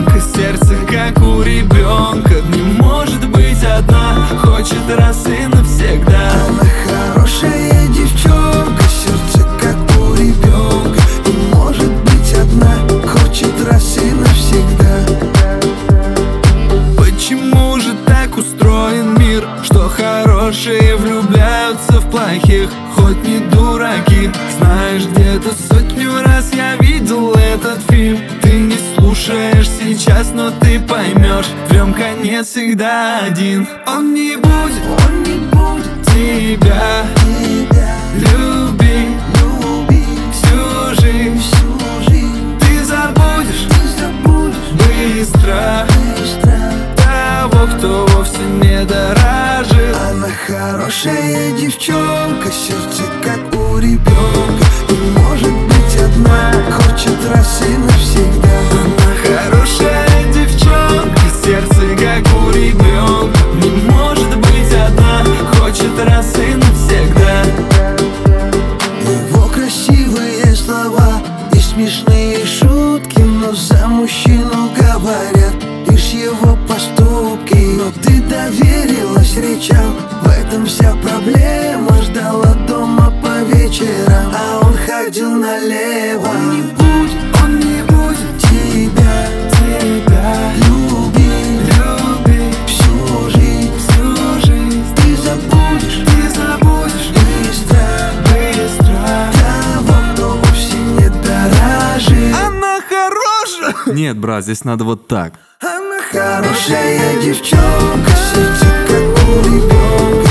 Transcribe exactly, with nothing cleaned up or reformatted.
девчонка, сердце как у ребенка. Не может быть одна, хочет раз и навсегда. Она хорошая девчонка, сердце как у ребенка. Не может быть одна, хочет раз и навсегда. Почему же так устроен мир, что хорошие влюбляются в плохих? Хоть не дураки, знаешь, где-то сотню раз я видел этот фильм. Ты не слушаешь сейчас, но ты поймешь, трем конец всегда один. Он не будет, Он не будет тебя, тебя люби, любить всю жизнь. всю жизнь. Ты забудешь Ты забудешь быстро быстро. того, кто вовсе не дорожит. Она хорошая девчонка, сердце как у ребенка. Не может быть одна, хочет раз и навсегда. Она хорошая девчонка, сердце как у ребенка. Не может быть одна, хочет раз и навсегда. Его красивые слова и смешные шутки, но за мужчину говорят лишь его поступки. Но ты доверилась речам, в этом вся проблема. Ждала дома по вечерам, а он ходил налево. Он не будет, Он не будет тебя, тебя любить любить всю жизнь. всю жизнь. Ты забудешь Ты забудешь быстро быстро. того, кто вовсе не дорожит. Она хорошая. Нет, брат, здесь надо вот так. Она хорошая девчонка, сердце как у ребенка.